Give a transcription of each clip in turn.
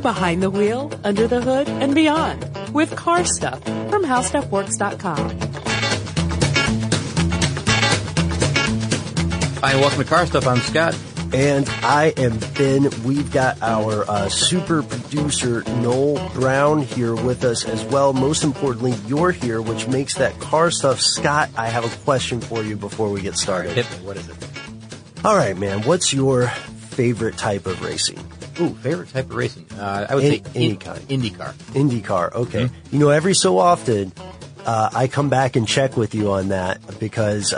behind the wheel, under the hood, and beyond with Car Stuff from HowStuffWorks.com. Hi, and welcome to Car Stuff. I'm Scott. And I am Ben. We've got our super producer, Noel Brown, here with us as well. Most importantly, you're here, which makes that car stuff. Scott, I have a question for you before we get started. Hit me. What is it? All right, man. What's your favorite type of racing? Ooh, favorite type of racing? I would say any kind. IndyCar. IndyCar, okay. Mm-hmm. You know, every so often, I come back and check with you on that because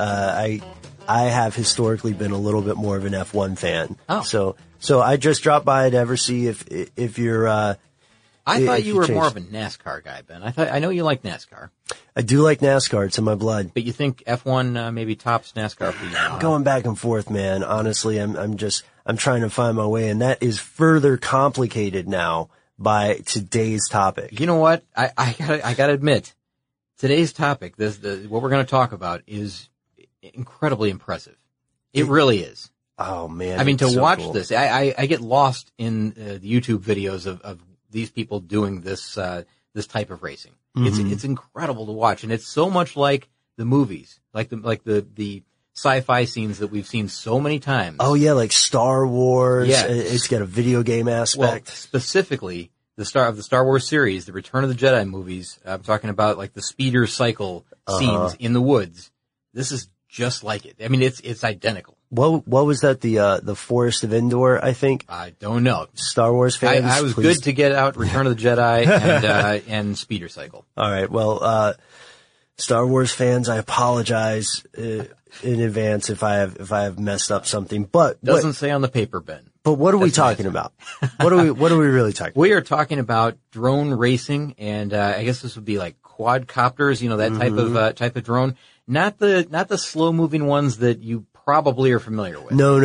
I have historically been a little bit more of an F1 fan. Oh. So I just dropped by to ever see if you're, I thought you were more of a NASCAR guy, Ben. I know you like NASCAR. I do like NASCAR. It's in my blood. But you think F1 maybe tops NASCAR for you? I'm going back and forth, man. Honestly, I'm trying to find my way, and that is further complicated now by today's topic. You know what? I gotta admit, today's topic, what we're going to talk about is incredibly impressive. It really is. Oh man. I mean, to watch cool. this, I get lost in the YouTube videos of these people doing this type of racing. Mm-hmm. It's incredible to watch, and it's so much like the movies, like the sci-fi scenes that we've seen so many times. Oh yeah, like Star Wars. Yeah. It's got a video game aspect. Well, specifically the Star Wars series, the Return of the Jedi movies. I'm talking about like the speeder cycle scenes in the woods. This is just like it. I mean, it's identical. What was that? The Forest of Endor, I think. I don't know. Star Wars fans. I was please. good to get out Return of the Jedi and Speeder Cycle. All right. Well, Star Wars fans, I apologize in advance if I have messed up something. But Doesn't say on the paper, Ben. But what are we talking about? What are we really talking about? We are talking about drone racing, and I guess this would be like quadcopters, you know, that type of drone. Not the slow moving ones that you probably are familiar with. No.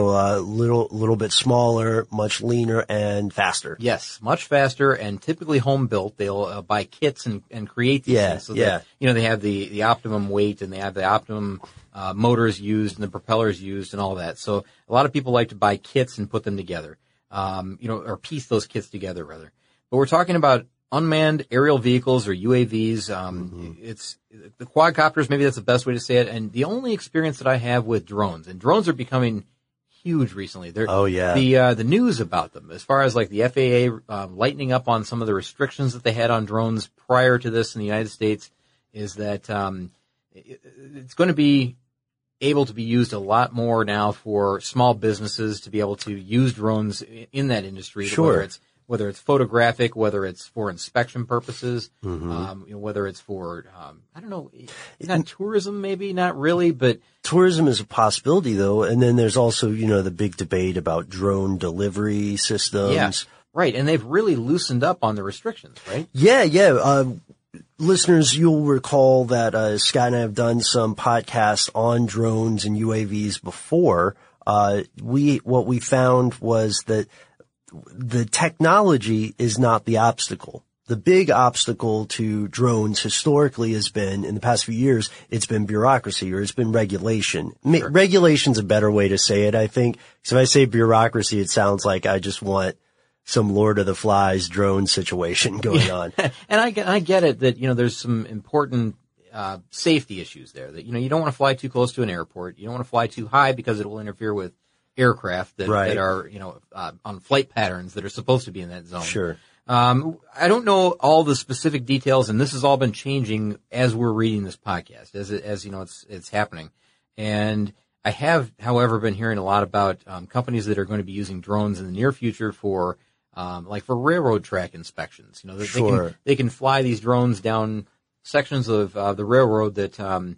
Little bit smaller, much leaner and faster. Yes, much faster and typically home built. They'll buy kits and create these things. So that, you know, they have the optimum weight and they have the optimum motors used and the propellers used and all that. So a lot of people like to buy kits and put them together. Or piece those kits together rather. But we're talking about unmanned aerial vehicles or UAVs. It's the quadcopters, maybe that's the best way to say it. And the only experience that I have with drones, and drones are becoming huge recently. The news about them, as far as like the FAA lightening up on some of the restrictions that they had on drones prior to this in the United States, is that it's going to be able to be used a lot more now for small businesses to be able to use drones in that industry. Sure. Whether it's photographic, whether it's for inspection purposes, whether it's for, I don't know, not tourism, maybe not really, but tourism is a possibility though. And then there's also, you know, the big debate about drone delivery systems. Yeah, right. And they've really loosened up on the restrictions, right? Yeah. Listeners, you'll recall that, Scott and I have done some podcasts on drones and UAVs before. What we found was that the technology is not the obstacle. The big obstacle to drones historically has been, in the past few years, it's been bureaucracy or it's been regulation. Sure. Regulation's a better way to say it, I think. So if I say bureaucracy, it sounds like I just want some Lord of the Flies drone situation going on. And I get it that, you know, there's some important safety issues there that, you know, you don't want to fly too close to an airport. You don't want to fly too high because it will interfere with aircraft that are, you know, on flight patterns that are supposed to be in that zone. Sure. I don't know all the specific details, and this has all been changing as we're reading this podcast, as you know, it's happening. And I have, however, been hearing a lot about companies that are going to be using drones in the near future for for railroad track inspections. You know, they can fly these drones down sections of the railroad that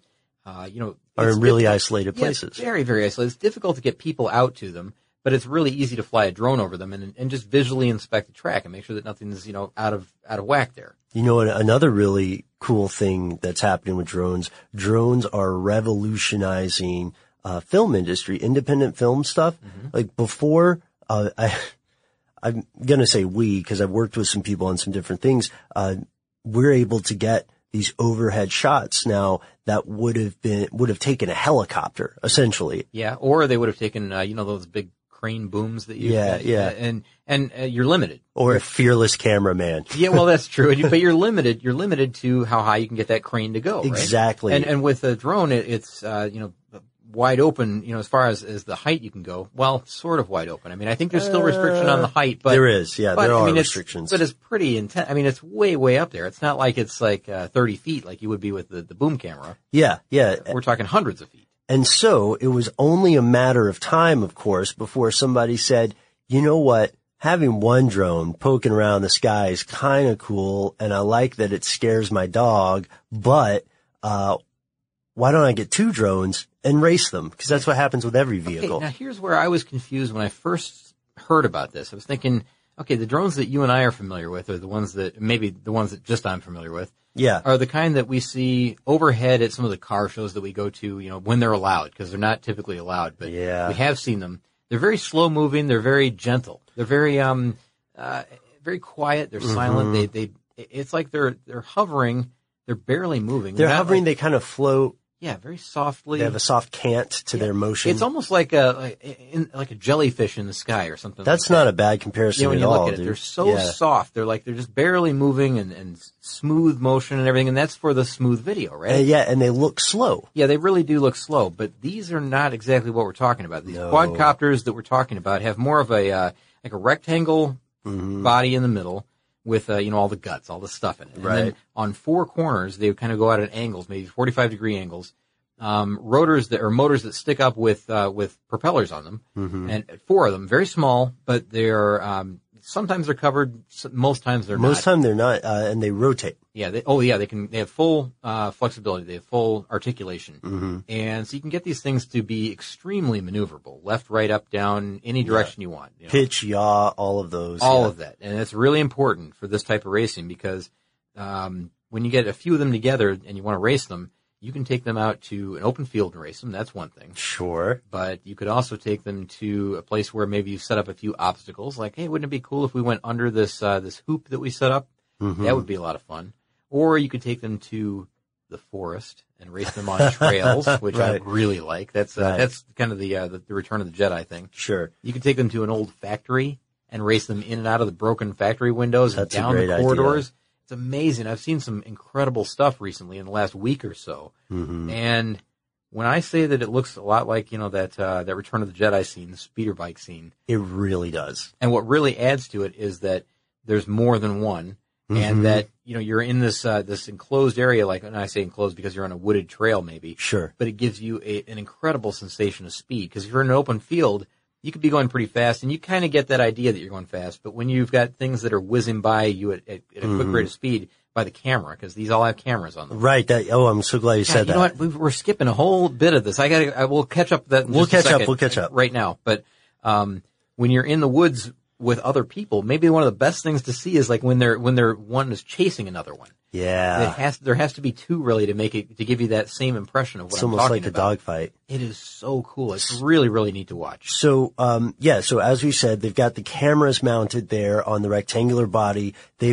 are in really isolated places. Yeah, very, very isolated. It's difficult to get people out to them, but it's really easy to fly a drone over them and just visually inspect the track and make sure that nothing's, you know, out of whack there. You know, another really cool thing that's happening with drones are revolutionizing film industry, independent film stuff. Mm-hmm. Like before, I'm going to say we, because I've worked with some people on some different things. We're able to get these overhead shots now that would have taken a helicopter, essentially. Yeah, or they would have taken, those big crane booms that you and you're limited. Or a fearless cameraman. Yeah, well, that's true. But you're limited. You're limited to how high you can get that crane to go. Right? Exactly. And with a drone, it's wide open. As far as the height you can go. Well, sort of wide open. I mean, I think there's still restriction on the height, but there is. Yeah, there are restrictions. But it's pretty intense. I mean, it's way up there. It's not like it's like 30 feet like you would be with the boom camera. Yeah. We're talking hundreds of feet. And so it was only a matter of time, of course, before somebody said, you know what? Having one drone poking around the sky is kind of cool, and I like that it scares my dog, but why don't I get 2 drones and race them? Because that's what happens with every vehicle. Okay, now here's where I was confused when I first heard about this. I was thinking, okay, the drones that you and I are familiar with are the ones that, maybe the ones that just I'm familiar with, are the kind that we see overhead at some of the car shows that we go to, when they're allowed, because they're not typically allowed, but we have seen them. They're very slow moving. They're very gentle. They're very, very quiet. They're silent. It's like they're hovering. They're barely moving. They're hovering. They kind of float. Yeah, very softly. They have a soft cant to their motion. It's almost like a jellyfish in the sky or something. That's not a bad comparison when at you all. Look at it, they're so soft. They're just barely moving and smooth motion and everything. And that's for the smooth video, right? And they look slow. Yeah, they really do look slow. But these are not exactly what we're talking about. These quadcopters that we're talking about have more of a rectangle body in the middle with all the guts, all the stuff in it. Right. And then on 4 corners, they kind of go out at angles, maybe 45-degree angles. Motors that stick up with propellers on them, and 4 of them, very small, but they're sometimes they're covered, most times they're not. Most time they're not, and they rotate. Yeah, they have full flexibility, they have full articulation, and so you can get these things to be extremely maneuverable, left, right, up, down, any direction you want. Pitch, yaw, all of those. All of that, and it's really important for this type of racing because when you get a few of them together and you want to race them, you can take them out to an open field and race them. That's one thing. Sure. But you could also take them to a place where maybe you set up a few obstacles. Like, hey, wouldn't it be cool if we went under this hoop that we set up? That would be a lot of fun. Or you could take them to the forest and race them on trails, which I really like. That's kind of the Return of the Jedi thing. Sure. You could take them to an old factory and race them in and out of the broken factory windows and down the corridors. Idea. It's amazing. I've seen some incredible stuff recently in the last week or so. And when I say that it looks a lot like, that Return of the Jedi scene, the speeder bike scene. It really does. And what really adds to it is that there's more than one. And that, you're in this enclosed area, like, and I say enclosed because you're on a wooded trail maybe. Sure. But it gives you an incredible sensation of speed. Because if you're in an open field, you could be going pretty fast, and you kind of get that idea that you're going fast. But when you've got things that are whizzing by you at a quick rate of speed by the camera, because these all have cameras on them. Right. I'm so glad you said that. You know what? We're skipping a whole bit of this. We'll catch up that. We'll catch up right now. But when you're in the woods with other people, maybe one of the best things to see is like when one is chasing another one. Yeah. There has to be 2 really to give you that same impression of what I'm talking It's about. almost like a dogfight. It is so cool. It's really, really neat to watch. So, so as we said, they've got the cameras mounted there on the rectangular body. They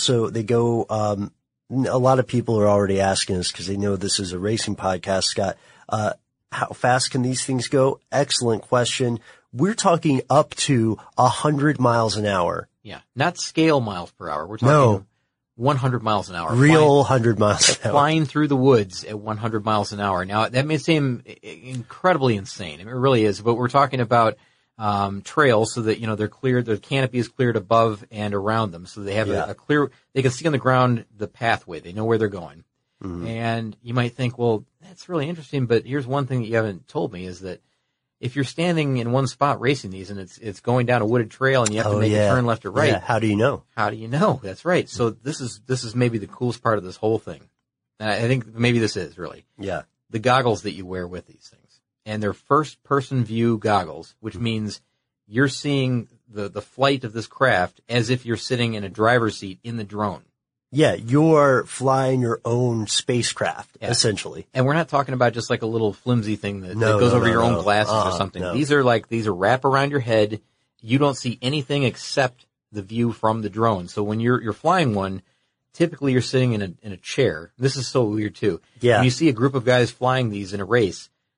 go, a lot of people are already asking us because they know this is a racing podcast, Scott. How fast can these things go? Excellent question. We're talking up to 100 miles an hour. Yeah. Not scale miles per hour. We're talking 100 miles an hour. Real 100 miles an hour. Flying through the woods at 100 miles an hour. Now, that may seem incredibly insane. I mean, it really is. But we're talking about trails so that, they're cleared, the canopy is cleared above and around them. So they have a clear, they can see on the ground the pathway. They know where they're going. And you might think, well, that's really interesting. But here's one thing that you haven't told me is that if you're standing in one spot racing these and it's going down a wooded trail and you have to make a turn left or right. Yeah. How do you know? That's right. So this is maybe the coolest part of this whole thing. And I think maybe this is really. Yeah. The goggles that you wear with these things. And they're first person view goggles, which means you're seeing the flight of this craft as if you're sitting in a driver's seat in the drone. Yeah, you're flying your own spacecraft, essentially. And we're not talking about just like a little flimsy thing that goes over your own glasses or something. No. These are wrap around your head. You don't see anything except the view from the drone. So when you're flying one, typically you're sitting in a chair. This is so weird too. Yeah. When you see a group of guys flying these in a race,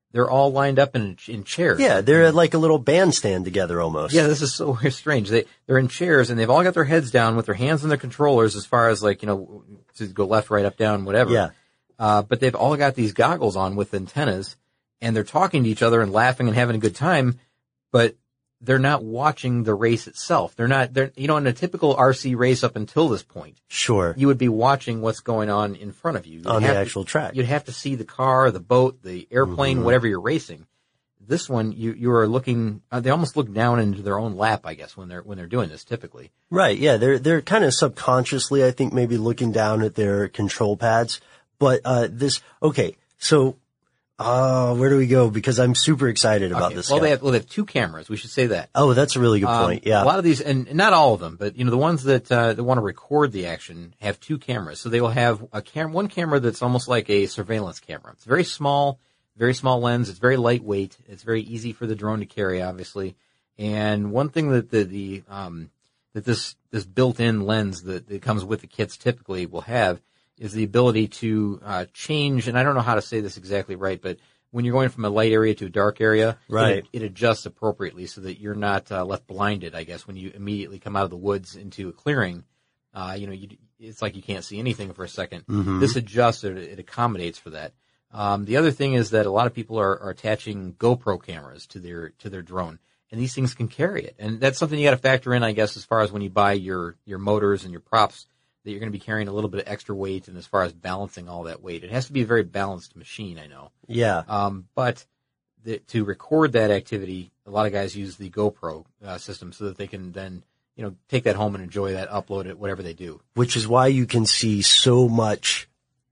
they're all lined up in chairs. Yeah, they're like a little bandstand together almost. Yeah, this is so strange. They're in chairs and they've all got their heads down with their hands on their controllers as far as like, to go left, right, up, down, whatever. Yeah. But they've all got these goggles on with antennas and they're talking to each other and laughing and having a good time, but they're not watching the race itself. They're in a typical RC race up until this point. Sure. You would be watching what's going on in front of you. On the actual track. You'd have to see the car, the boat, the airplane, whatever you're racing. This one, you are looking, they almost look down into their own lap, I guess, when they're doing this typically. Right. Yeah. They're kind of subconsciously, I think, maybe looking down at their control pads. But, okay. So, where do we go? Because I'm super excited about this. Well, they have 2 cameras. We should say that. Oh, that's a really good point. Yeah. A lot of these, and not all of them, but the ones that want to record the action have 2 cameras. So they will have one camera that's almost like a surveillance camera. It's very small lens. It's very lightweight. It's very easy for the drone to carry, obviously. And one thing that that this built-in lens that comes with the kits typically will have is the ability to change, and I don't know how to say this exactly right, but when you're going from a light area to a dark area, right, it adjusts appropriately so that you're not left blinded, I guess, when you immediately come out of the woods into a clearing. It's like you can't see anything for a second. Mm-hmm. This adjusts, it accommodates for that. The other thing is that a lot of people are attaching GoPro cameras to their drone, and these things can carry it. And that's something you got to factor in, I guess, as far as when you buy your motors and your props, that you're going to be carrying a little bit of extra weight, and as far as balancing all that weight, it has to be a very balanced machine, I know. Yeah. But to record that activity, a lot of guys use the GoPro system so that they can then, take that home and enjoy that, upload it, whatever they do. Which is why you can see so much.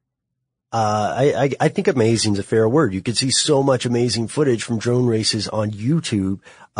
I think amazing is a fair word. You can see so much amazing footage from drone races on YouTube.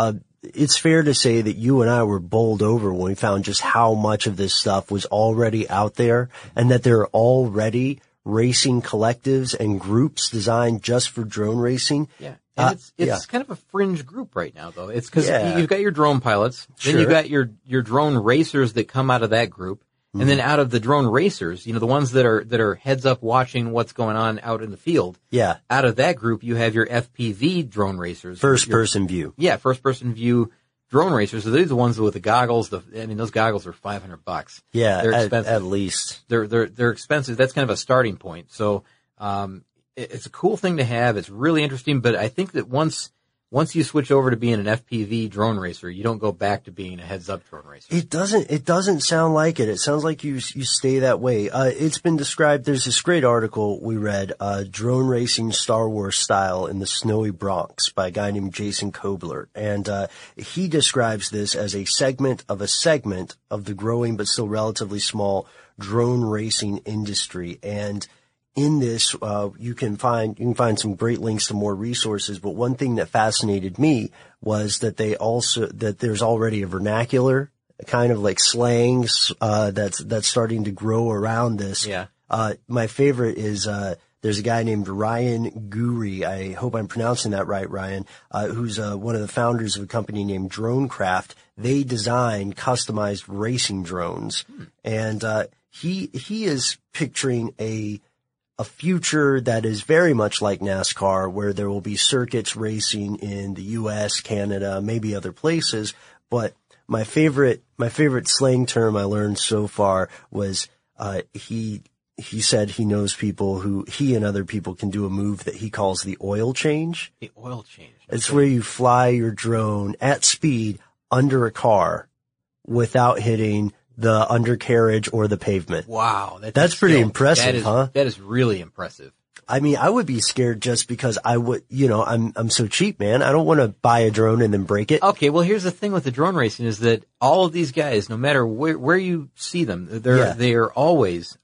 It's fair to say that you and I were bowled over when we found just how much of this stuff was already out there, and that there are already racing collectives and groups designed just for drone racing. Yeah. And it's kind of a fringe group right now, though. It's because you've got your drone pilots, then you've got your drone racers that come out of that group. And then out of the drone racers, the ones that are heads up watching what's going on out in the field. Yeah. Out of that group, you have your FPV drone racers. First person view. Yeah, first person view drone racers. So they're the ones with the goggles. Those goggles are $500. Yeah. They're expensive. At least. They're expensive. That's kind of a starting point. So, it's a cool thing to have. It's really interesting, but I think that once you switch over to being an FPV drone racer, you don't go back to being a heads-up drone racer. It doesn't sound like it. It sounds like you stay that way. It's been described, there's this great article we read, Drone Racing Star Wars Style in the Snowy Bronx by a guy named Jason Kobler. And, he describes this as a segment of the growing but still relatively small drone racing industry. And in this, you can find some great links to more resources, but one thing that fascinated me was that there's already a vernacular, kind of like slangs, that's starting to grow around this. Yeah. My favorite is, there's a guy named Ryan Guri. I hope I'm pronouncing that right, Ryan, who's, one of the founders of a company named Dronecraft. They design customized racing drones. And, he is picturing a future that is very much like NASCAR, where there will be circuits racing in the U.S., Canada, maybe other places. But my favorite slang term I learned so far was, he said he knows people he and other people can do a move that he calls the oil change. The oil change. It's where you fly your drone at speed under a car without hitting the undercarriage or the pavement. Wow. That's pretty impressive, huh? That is really impressive. I mean, I would be scared just because I'm so cheap, man. I don't want to buy a drone and then break it. Okay. Well, here's the thing with the drone racing is that all of these guys, no matter where you see them, they are always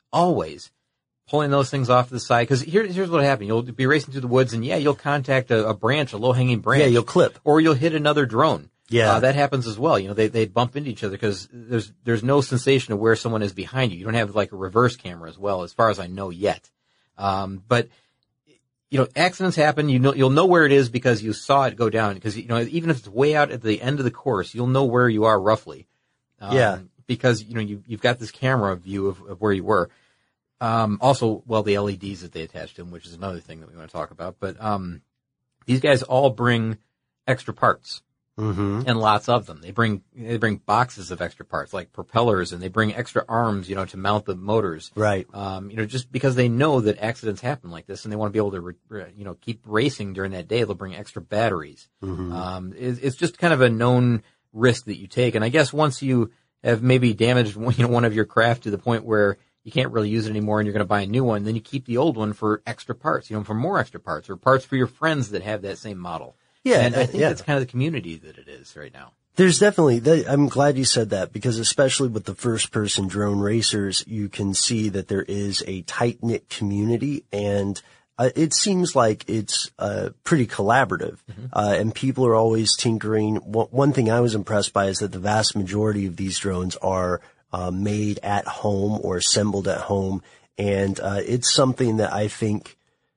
pulling those things off to the side. Cause here's what happened. You'll be racing through the woods and you'll contact a branch, a low hanging branch. Yeah, you'll clip. Or you'll hit another drone. Yeah. That happens as well. They bump into each other because there's no sensation of where someone is behind you. You don't have like a reverse camera as well, as far as I know yet. But accidents happen. You'll know where it is because you saw it go down. Because, even if it's way out at the end of the course, you'll know where you are roughly. Because, you've got this camera view of where you were. Also, the LEDs that they attached to them, which is another thing that we want to talk about. But, these guys all bring extra parts. Mm-hmm. And lots of them. They bring boxes of extra parts, like propellers, and they bring extra arms, to mount the motors. Right. Just because they know that accidents happen like this, and they want to be able to, keep racing during that day, they'll bring extra batteries. Mm-hmm. It's just kind of a known risk that you take. And I guess once you have maybe damaged, one of your craft to the point where you can't really use it anymore and you're going to buy a new one, then you keep the old one for extra parts, for more extra parts, or parts for your friends that have that same model. Yeah, and I think that's kind of the community that it is right now. There's definitely, I'm glad you said that, because especially with the first-person drone racers, you can see that there is a tight-knit community, and it seems like it's pretty collaborative, and people are always tinkering. One thing I was impressed by is that the vast majority of these drones are made at home or assembled at home, and it's something that I think,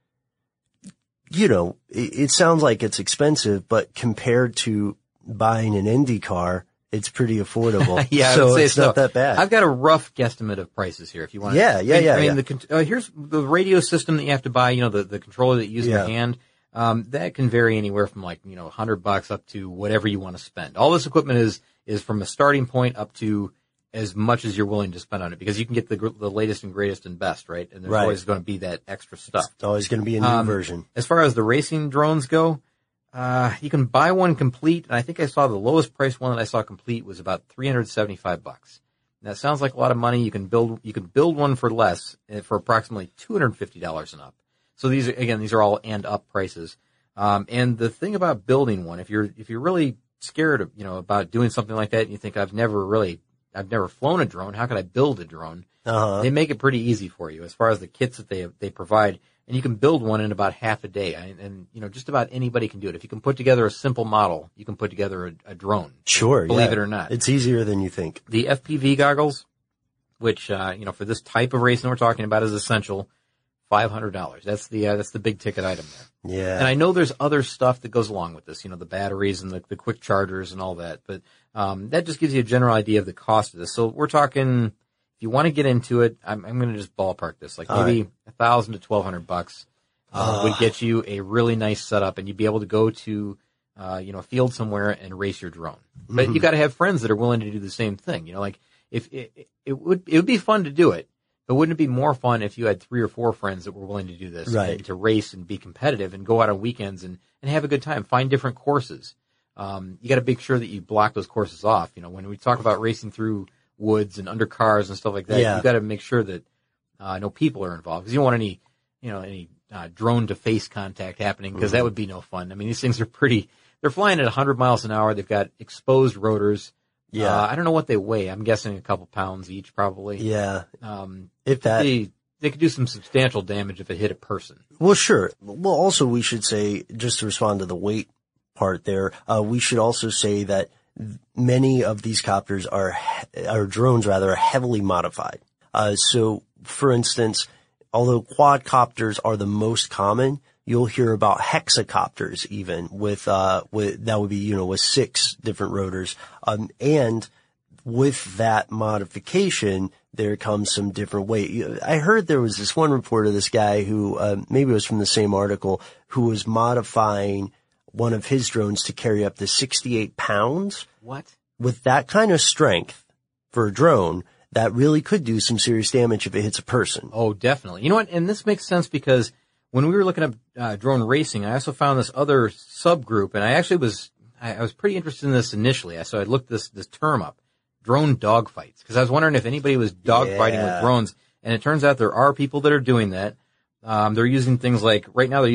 it sounds like it's expensive, but compared to buying an Indy car, it's pretty affordable. Yeah, so I would say it's not that bad. I've got a rough guesstimate of prices here if you want. Yeah. Here's the radio system that you have to buy, the controller that you use in your hand. That can vary anywhere from $100 up to whatever you want to spend. All this equipment is from a starting point up to as much as you're willing to spend on it, because you can get the latest and greatest and best, right? And there's always going to be that extra stuff. It's always going to be a new version. As far as the racing drones go, you can buy one complete, and I think I saw the lowest price one that I saw complete was about $375. That sounds like a lot of money. You can build one for less, for approximately $250 and up. So these are all and up prices. And the thing about building one, if you're really scared of, about doing something like that, and you think I've never flown a drone, how could I build a drone? They make it pretty easy for you as far as the kits that they provide. And you can build one in about half a day. And just about anybody can do it. If you can put together a simple model, you can put together a drone. Sure. Believe it or not. It's easier than you think. The FPV goggles, which, for this type of racing we're talking about, is essential. $500. That's the big ticket item there. Yeah. And I know there's other stuff that goes along with this, the batteries and the quick chargers and all that, but, that just gives you a general idea of the cost of this. So we're talking, if you want to get into it, I'm going to just ballpark this, like maybe $1,000 to $1,200, would get you a really nice setup, and you'd be able to go to, a field somewhere and race your drone. But you got to have friends that are willing to do the same thing. If it would be fun to do it. But wouldn't it be more fun if you had 3 or 4 friends that were willing to do this, right, and to race and be competitive and go out on weekends and have a good time, find different courses. You got to make sure that you block those courses off. When we talk about racing through woods and under cars and stuff like that, you got to make sure that no people are involved, because you don't want any drone to face contact happening, because that would be no fun. I mean, these things they're flying at 100 miles an hour. They've got exposed rotors. Yeah. I don't know what they weigh. I'm guessing a couple pounds each, probably. Yeah. If that, they could do some substantial damage if it hit a person. Well, sure. Well, also we should say, just to respond to the weight part there, we should also say that many of these copters are drones rather, are heavily modified. So for instance, although quadcopters are the most common, you'll hear about hexacopters even with that would be, with 6 different rotors. And with that modification, there comes some different weight. I heard there was this one report of this guy who, maybe it was from the same article, who was modifying one of his drones to carry up to 68 pounds. What? With that kind of strength for a drone, that really could do some serious damage if it hits a person. Oh, definitely. You know what? And this makes sense, because when we were looking at drone racing, I also found this other subgroup, and I actually was pretty interested in this initially. So I looked this term up, drone dogfights, because I was wondering if anybody was dogfighting with drones, and it turns out there are people that are doing that. They're using things like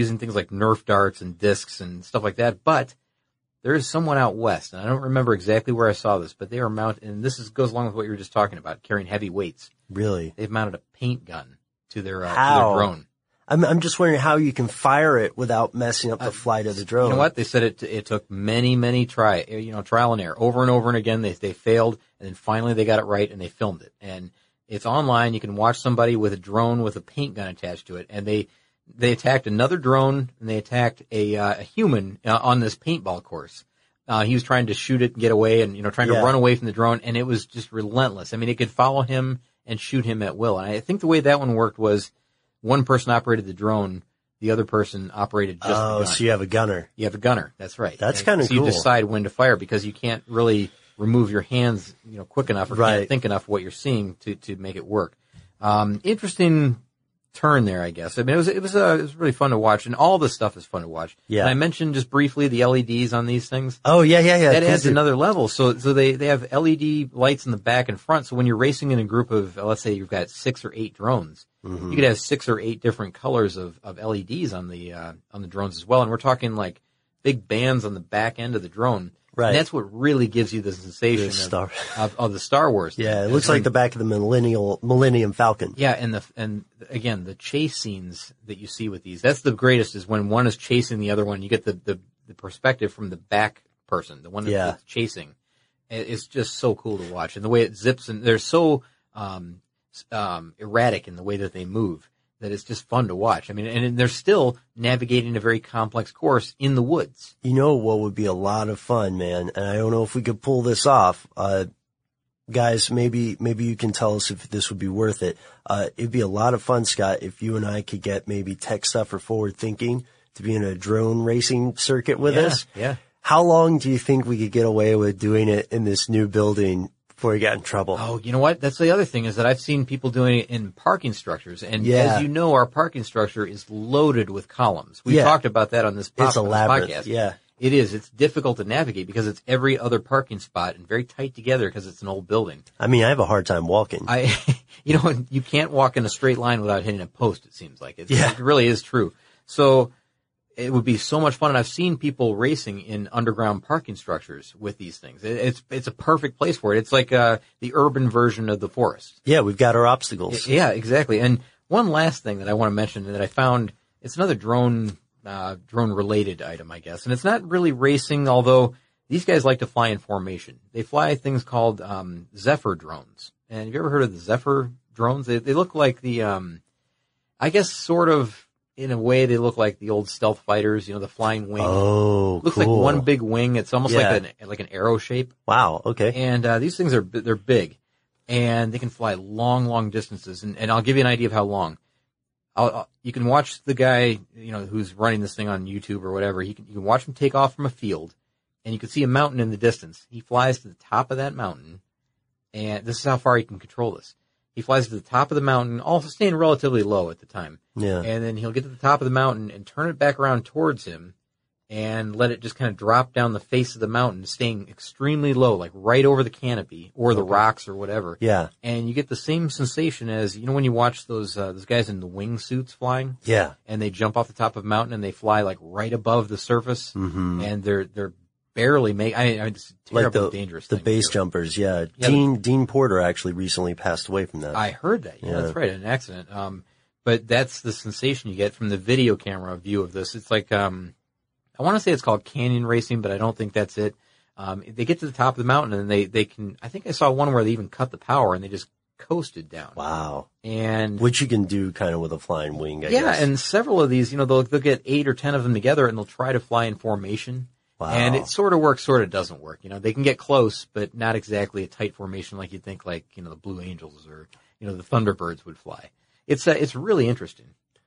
Nerf darts and discs and stuff like that, but there is someone out west, and I don't remember exactly where I saw this, but they are mounted, and goes along with what you were just talking about, carrying heavy weights. Really? They've mounted a paint gun to their drone. I'm just wondering how you can fire it without messing up the flight of the drone. You know what? They said it took many trial and error, over and over and again. They failed, and then finally they got it right, and they filmed it. And it's online. You can watch somebody with a drone with a paint gun attached to it, and they attacked another drone, and they attacked a human on this paintball course. He was trying to shoot it and get away, and trying to run away from the drone, and it was just relentless. I mean, it could follow him and shoot him at will. And I think the way that one worked was, one person operated the drone the other person operated just the gun. Oh, so you have a gunner. You have a gunner. That's right. That's kind of cool. So you decide when to fire because you can't really remove your hands, quick enough or can't think enough of what you're seeing to make it work. Interesting turn there, I guess. I mean, it was really fun to watch, and all this stuff is fun to watch. Yeah. And I mentioned just briefly the LEDs on these things. Oh, yeah. That adds another level. So they have LED lights in the back and front. So when you're racing in a group of, let's say you've got 6 or 8 drones, you could have 6 or 8 different colors of LEDs on the drones as well. And we're talking like big bands on the back end of the drone. Right. And that's what really gives you the sensation of the Star Wars thing. Yeah, it looks like the back of the Millennium Falcon. Yeah, and again, the chase scenes that you see with these, that's the greatest, is when one is chasing the other one, you get the perspective from the back person, the one that's chasing. It's just so cool to watch. And the way it zips, and they're so erratic in the way that they move, that it's just fun to watch. I mean, and they're still navigating a very complex course in the woods. You know what would be a lot of fun, man, and I don't know if we could pull this off. Guys, maybe you can tell us if this would be worth it. It'd be a lot of fun, Scott, if you and I could get maybe Tech Stuff or Forward Thinking to be in a drone racing circuit with us. Yeah. How long do you think we could get away with doing it in this new building before you got in trouble? Oh, you know what? That's the other thing, is that I've seen people doing it in parking structures. And as you know, our parking structure is loaded with columns. We talked about that on this podcast. Yeah. It is. It's difficult to navigate because it's every other parking spot and very tight together because it's an old building. I mean, I have a hard time walking. You can't walk in a straight line without hitting a post, it seems like. It really is true. So it would be so much fun, and I've seen people racing in underground parking structures with these things. It's a perfect place for it. It's like the urban version of the forest. Yeah, we've got our obstacles. Yeah, exactly. And one last thing that I want to mention that I found, it's another drone-related item, I guess. And it's not really racing, although these guys like to fly in formation. They fly things called Zephyr drones. And have you ever heard of the Zephyr drones? They look like the, I guess sort of, in a way, they look like the old stealth fighters, the flying wing. Oh, looks like one big wing. It's almost like an arrow shape. Wow. Okay. And these things they're big, and they can fly long distances. And I'll give you an idea of how long. You can watch the guy, who's running this thing on YouTube or whatever. You can watch him take off from a field, and you can see a mountain in the distance. He flies to the top of that mountain, and this is how far he can control this. He flies to the top of the mountain, also staying relatively low at the time. Yeah. And then he'll get to the top of the mountain and turn it back around towards him and let it just kind of drop down the face of the mountain, staying extremely low, like right over the canopy or the rocks or whatever. Yeah. And you get the same sensation as, when you watch those guys in the wingsuits flying. Yeah. And they jump off the top of a mountain and they fly like right above the surface. Mm-hmm. And they're barely it's terribly like dangerous. The base jumpers, yeah. Dean Porter actually recently passed away from that. I heard that. Yeah, that's right. An accident. But that's the sensation you get from the video camera view of this. It's like, I want to say it's called canyon racing, but I don't think that's it. They get to the top of the mountain and they can, I think I saw one where they even cut the power and they just coasted down. Wow. And which you can do kind of with a flying wing, I guess. Yeah, and several of these, they'll get 8 or 10 of them together and they'll try to fly in formation. Wow. And it sort of works, sort of doesn't work. They can get close, but not exactly a tight formation like you'd think, like, the Blue Angels or, the Thunderbirds would fly. It's really interesting.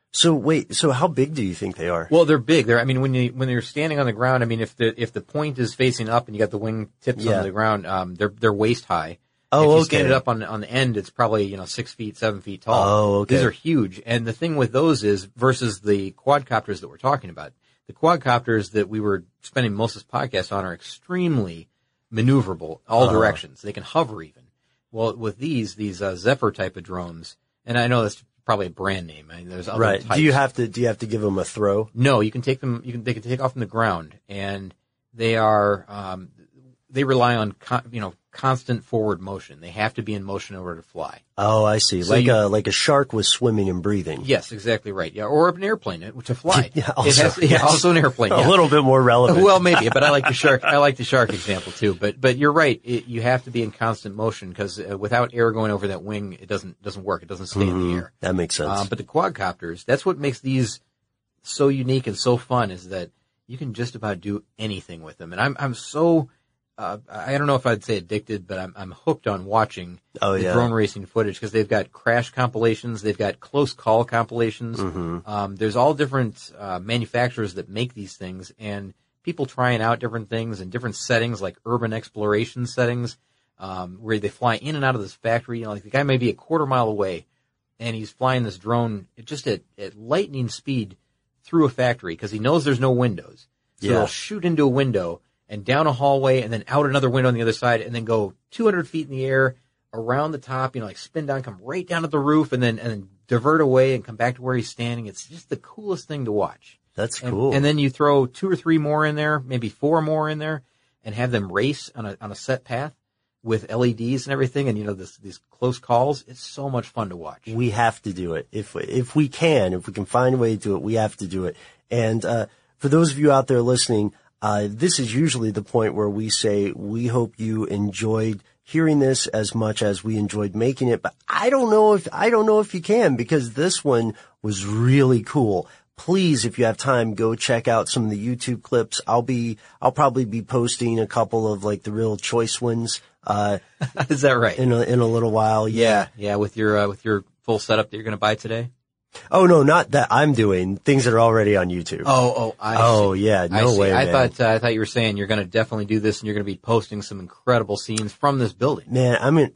So how big do you think they are? Well, they're big. When you're standing on the ground, if the point is facing up and you got the wing tips on the ground, they're waist high. Oh, if you stand it up on the end, it's probably, 6 feet, 7 feet tall. Oh, okay. These are huge. And the thing with those is, versus the quadcopters that we're talking about, the quadcopters that we were spending most of this podcast on are extremely maneuverable, all directions. They can hover even. Well, with these Zephyr type of drones, and I know that's probably a brand name. There's other types. Do you have to give them a throw? No, you can take them. They can take off from the ground, and they are they rely on constant forward motion. They have to be in motion in order to fly. Oh, I see. So like a shark was swimming and breathing. Yes, exactly right. Yeah, or an airplane to fly. Yeah, also an airplane. A little bit more relevant. Well, maybe, but I like the shark. I like the shark example too. But you're right. You have to be in constant motion because without air going over that wing, it doesn't work. It doesn't stay in the air. That makes sense. But the quadcopters, that's what makes these so unique and so fun, is that you can just about do anything with them. And I'm so I don't know if I'd say addicted, but I'm hooked on watching the yeah. drone racing footage because they've got crash compilations, they've got close call compilations. Mm-hmm. There's all different manufacturers that make these things, and people trying out different things in different settings, like urban exploration settings, where they fly in and out of this factory. You know, like the guy may be a quarter mile away, and he's flying this drone just at lightning speed through a factory because he knows there's no windows. So they'll shoot into a window and down a hallway and then out another window on the other side and then go 200 feet in the air around the top, you know, like spin down, come right down to the roof and then divert away and come back to where he's standing. It's just the coolest thing to watch. That's cool. And then you throw 2 or 3 more in there, maybe 4 more in there and have them race on a set path with LEDs and everything. And, you know, these close calls. It's so much fun to watch. We have to do it. If we can find a way to do it, we have to do it. And, for those of you out there listening, this is usually the point where we say we hope you enjoyed hearing this as much as we enjoyed making it, but I don't know if you can because this one was really cool. Please, if you have time, go check out some of the YouTube clips. I'll probably be posting a couple of like the real choice ones. Is that right? In a little while. Yeah. With your full setup that you're going to buy today. Oh, no, not that I'm doing. Things that are already on YouTube. Oh, yeah. No way, man. I thought you were saying you're going to definitely do this and you're going to be posting some incredible scenes from this building. Man, I mean,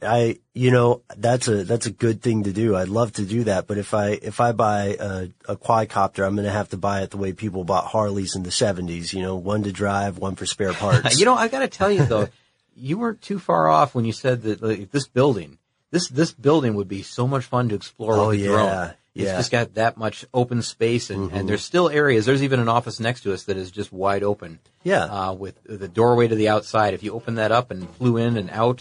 that's a good thing to do. I'd love to do that. But if I buy a quadcopter, I'm going to have to buy it the way people bought Harleys in the 70s, you know, one to drive, one for spare parts. You know, I got to tell you though, you weren't too far off when you said that like, this building would be so much fun to explore with the drone. It's just got that much open space and there's still areas. There's even an office next to us that is just wide open. Yeah. With the doorway to the outside. If you open that up and flew in and out,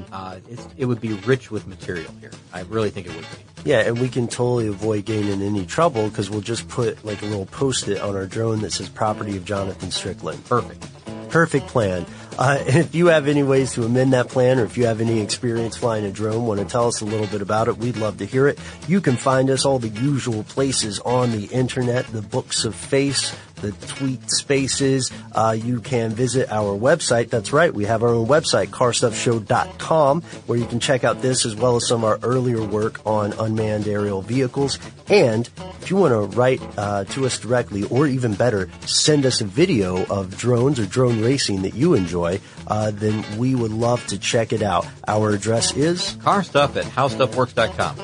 it would be rich with material here. I really think it would be. Yeah, and we can totally avoid getting in any trouble because we'll just put like a little post-it on our drone that says property of Jonathan Strickland. Perfect plan. And if you have any ways to amend that plan or if you have any experience flying a drone, want to tell us a little bit about it, we'd love to hear it. You can find us all the usual places on the internet, the Books of Face, the Tweet Spaces. You can visit our website. That's right. We have our own website, carstuffshow.com, where you can check out this as well as some of our earlier work on unmanned aerial vehicles. And if you want to write to us directly, or even better, send us a video of drones or drone racing that you enjoy, then we would love to check it out. Our address is carstuff@howstuffworks.com.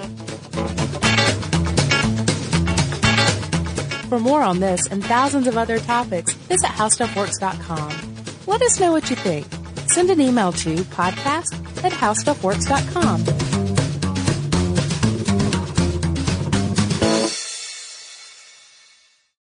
For more on this and thousands of other topics, visit howstuffworks.com. Let us know what you think. Send an email to podcast@howstuffworks.com.